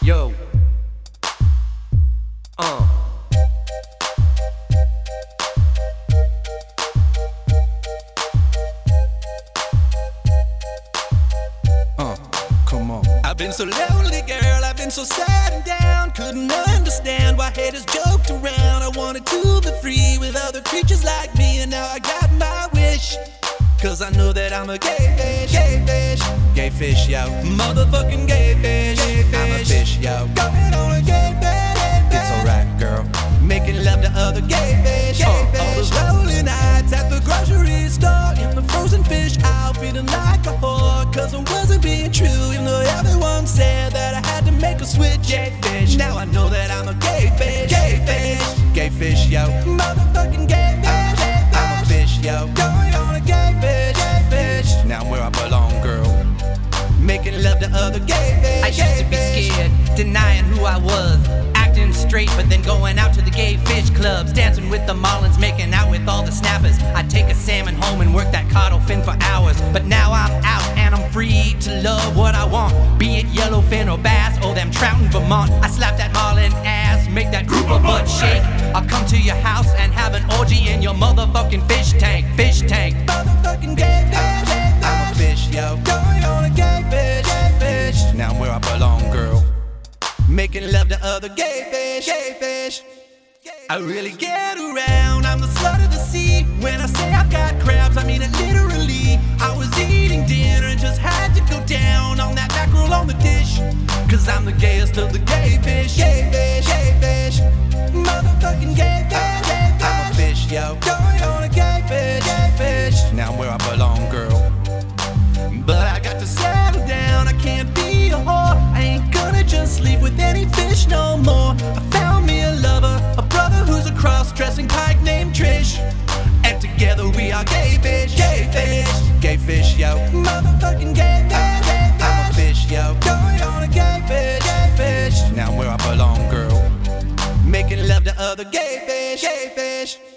Yo. Come on. I've been so lonely, girl, I've been so sad and down. Couldn't understand why haters joked around. I wanted to be free with other creatures like me, and now I got my wish. Cause I know that I'm a gay fish, Gay fish, yo. motherfucking gay fish, I'm a fish, yo. Going on a gay fish, It's alright, girl. making love to other gay fish, All those lonely nights at the grocery store, in the frozen fish aisle, feeling like a whore. Cause I wasn't being true, even though everyone said that I had to make a switch. Gay fish, now I know that I'm a gay fish, Gay fish, yo. motherfucking gay fish, I'm a fish, yo. Going on a gay fish, Now I'm where I belong, girl. making love to other gay fish. I used to be scared, denying who I was, acting straight, but then going out to the gay fish clubs, dancing with the marlins, making out with all the snappers. I'd take a salmon home and work that caudal fin for hours. But now I'm out and I'm free to love what I want, be it yellowfin or bass or them trout in Vermont. I slap that marlin ass, make that grouper butt shake. I'll come to your house and have an orgy in your motherfucking fish tank, Motherfucking gay fish, I'm a fish, yo. going on a gay fish, Now I'm where I belong, girl. making love to other gay fish. I really get around, I'm the slut of the sea. When I say I've got crabs, I mean it literally. I was eating dinner and just had to go down on that mackerel on the dish. Cause I'm the gayest of the gay fish, motherfucking gay I'm a fish, yo. going on a gay fish. Now I'm where I belong, girl. But I got to settle down, I can't be a whore. I ain't gonna just sleep with any fish no more. I found me a lover, a brother who's a cross-dressing pike named Trish. And together we are gay fish, Gay fish, yo. motherfucking gay I'm a fish, yo. going on a gay fish, Now I'm where I belong, girl. making love to other gay fish.